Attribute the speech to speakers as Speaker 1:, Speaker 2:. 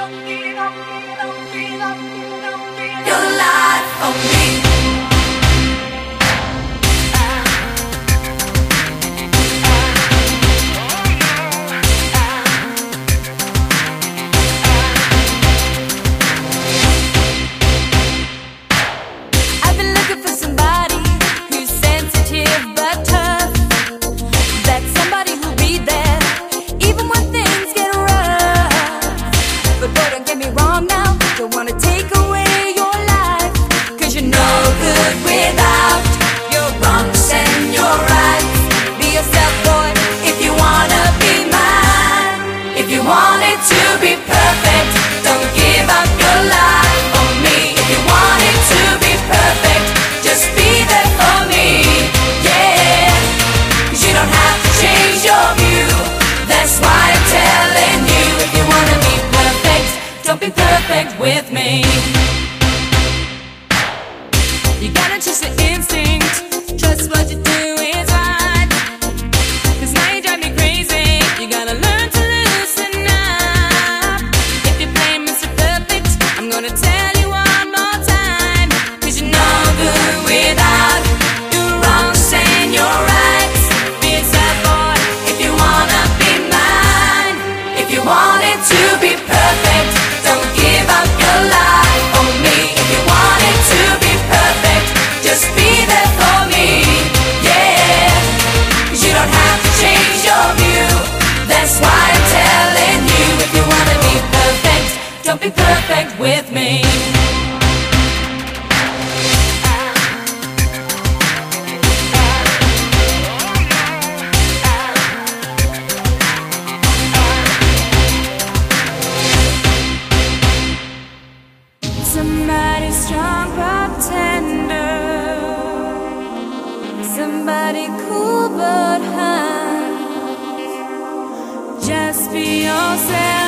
Speaker 1: your life for me.
Speaker 2: I've been looking for somebody who's sensitive but tough. That's somebody who'll be there even when things get rough. But boy, don't get me wrong now, don't wanna take away your life, 'cause you're no good without your wrongs and your rights. Be yourself, boy, if you wanna be mine. If you want it to be perfect, don't give up your life for me. If you want it to be perfect, just be there for me, yeah. 'Cause you don't have to change your view, that's why I'm telling you. If you wanna be perfect, don't be perfect with me. You gotta trust your instinct, trust what you do is right. 'Cause now you drive me crazy, you gotta learn to loosen up. If you play Mr. Perfect, I'm gonna tell you one more time. 'Cause you're no good without your wrongs and your rights. Be yourself, boy, if you wanna be mine. If you want it to be perfect, don't give up your life for me. If you want it to be perfect, just be there for me, yeah. 'Cause you don't have to change your view, that's why I'm telling you. If you wanna be perfect, don't be perfect with me. Somebody strong but tender, somebody cool but high. Just be yourself.